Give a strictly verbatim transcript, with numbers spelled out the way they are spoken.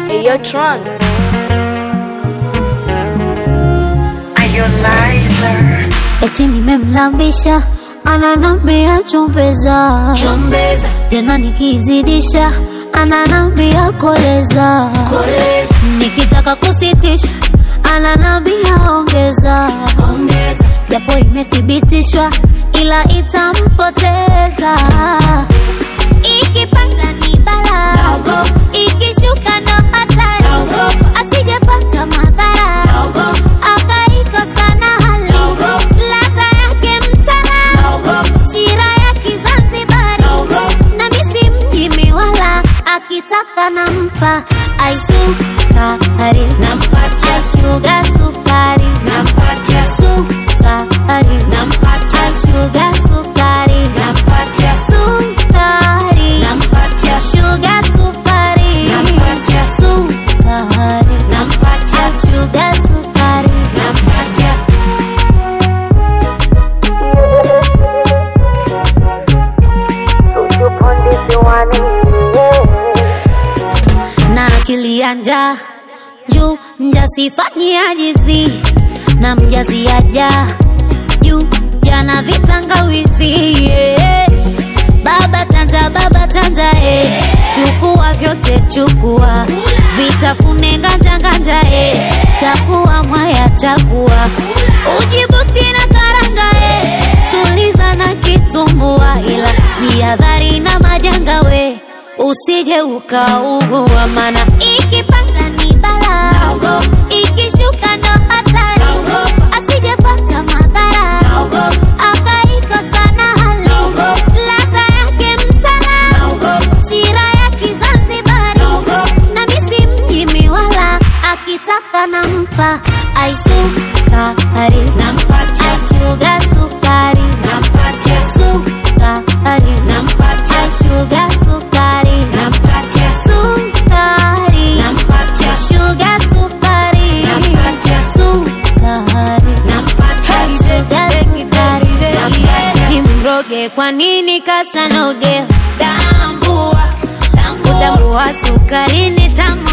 Hey, yo, Tron. Eti nimemlambisha ananambia chumbeza, Chumbeza. Tena nikizidisha ananambia koleza, Koleza. Nikitaka kusitisha ananambia ongeza, Ongeza. Japo imethibitishwa ila itampoteza. Ikipanda ni bala, ikishuka ndo hatari, asijepata madhara, akaikosa na hali, ladha yake msala, shira ya Kizanzibari, na misi mjimi wala, akitaka nampa aisukari, Nampatia sugar sukari, Nampatia sukari, Nampatia sugar sukari, Nampatia sukari, Nampatia sugar sukari, Nampatia sukari, Nampatia sugar sukari. Nampatia. Na akili ya njaa juu mjasifanyi ajizi, na mjazi aja juu jana vitangawizi, yeah. Baba chanja baba chanja, eh. Chukua vyote chukua, vitafune nganja nganja, eh. Chakua mwaya chakua, ujibusti na karanga, eh. Tuliza na kitumbua, ila jihadhari na majanga, we usije ukaugua, mana ikipanda ni bala, ikishuka ndo hatari, asijepata madhara, akaikosa na hali, ladha yake msala, shira ya Kizanzibari, na misi mjimi wala, akitaka nampa aisukari, Nampatia sugar sukari, Nampatia sukari, Nampatia sugar sukari, Nampatia sukari, Nampatia sugar sukari, Nampatia sukari, Nampatia sugar sukari. Nampatia. Nimroge kwa nini kasanoge, Tambua, tambua, tambua sukari ni tamu.